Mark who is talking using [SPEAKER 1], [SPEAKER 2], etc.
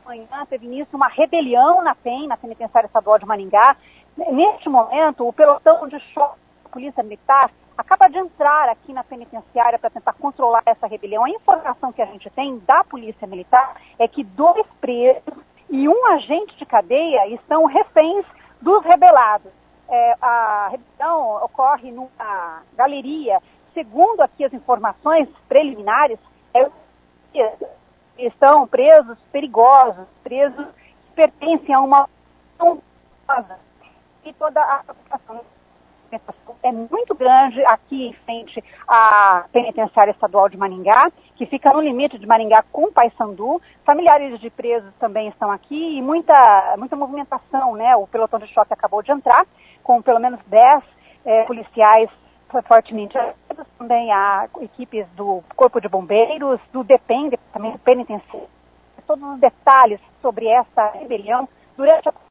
[SPEAKER 1] manhã teve início uma rebelião na PEN, na Penitenciária Estadual de Maringá. Neste momento, o pelotão de choque da Polícia Militar acaba de entrar aqui na penitenciária para tentar controlar essa rebelião. A informação que a gente tem da Polícia Militar é que 2 presos e 1 agente de cadeia estão reféns dos rebelados. A rebelião ocorre numa galeria. Segundo aqui as informações preliminares, estão presos perigosos, presos que pertencem a uma e toda a população é muito grande aqui em frente à Penitenciária Estadual de Maringá, que fica no limite de Maringá com Paysandu. Familiares de presos também estão aqui e muita movimentação, né? O pelotão de choque acabou de entrar, com pelo menos 10 policiais fortemente armados. Também há equipes do Corpo de Bombeiros, do DEPEN, Departamento Penitenciário. Todos os detalhes sobre essa rebelião durante a